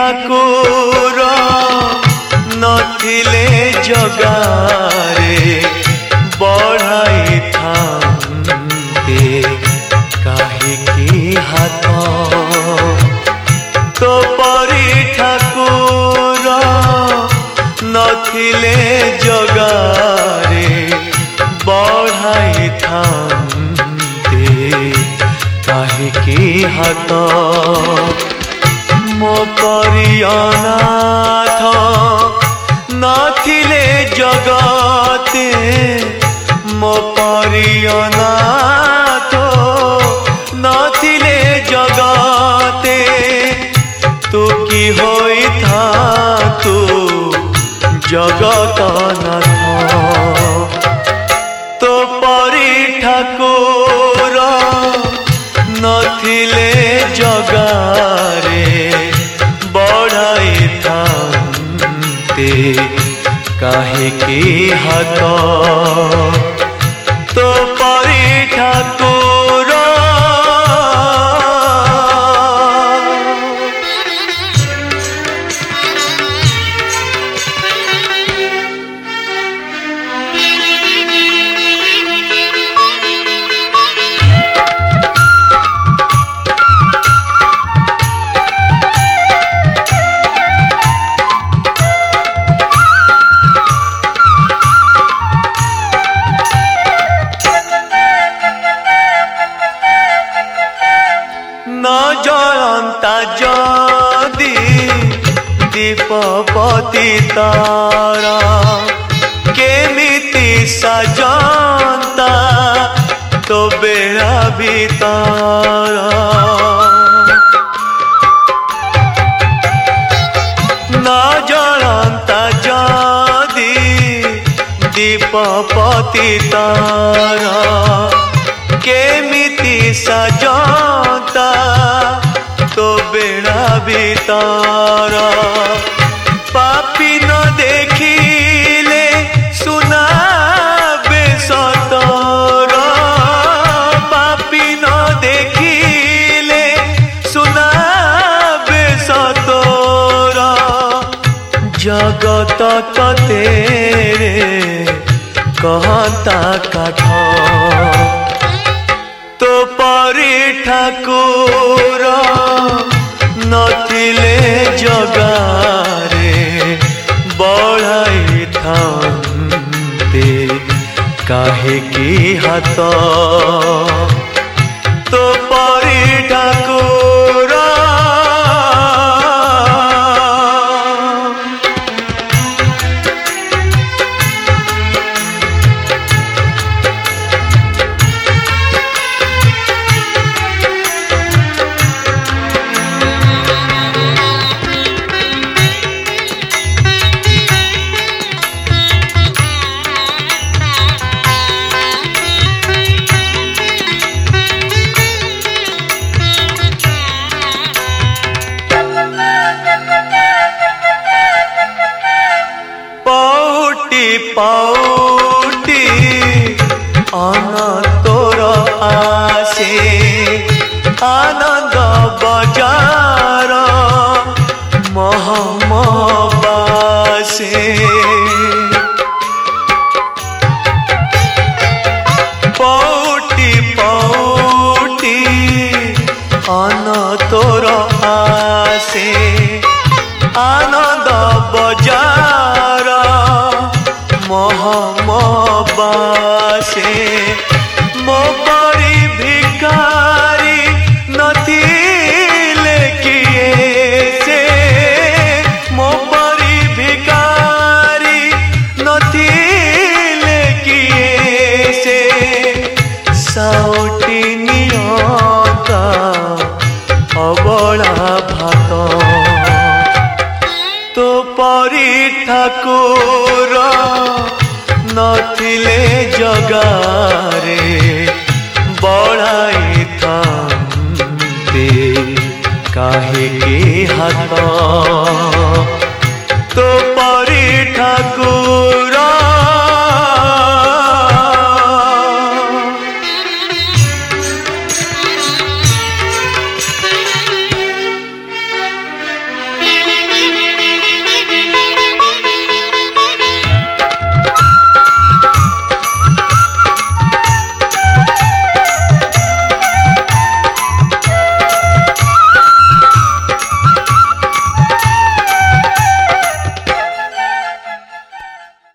ठाकुर नथिले जगारे बढ़ाई थांते काहेकि हाथ तो परी ठाकुर नथिले जगारे बढ़ाई थांते काहेकि हाथ मो परी अनाथ नथिले जगते मो परी अनाथ नथिले जगते तू की होई था तू जगत नाथ तो परी ठाकुर नथिले जगारे बढ़ाई थांते काहेकि हाथ तो परी ठाकुर जदि दीपपति तारा केमिति सजंता तो बेड़ा भीतर न जलंता जदि दीपपति तारा केमिति सजंता तो बेड़ा भीतर पापी न देखिले सुनाबे सतर पापी न देखिले सुनाबे सतर जगत कतेरे कहता काठ तो परी ठाकुर नथिले जगारे बढ़ाई थांते काहेकि हाथ तो परी ठाकुर पाउटी अनतोर आसे आनंद बजार महमबासे पाउटी पाउटी अनतोर आसे आनंद बजार महमबासे मो परी भिखारी नथिले किए से मो परी भिखारी नथिले किए से साउटी नियता अबला भात तो परी ठाकुर नथिले जगारे बढ़ाई थांते काहेकि हाथ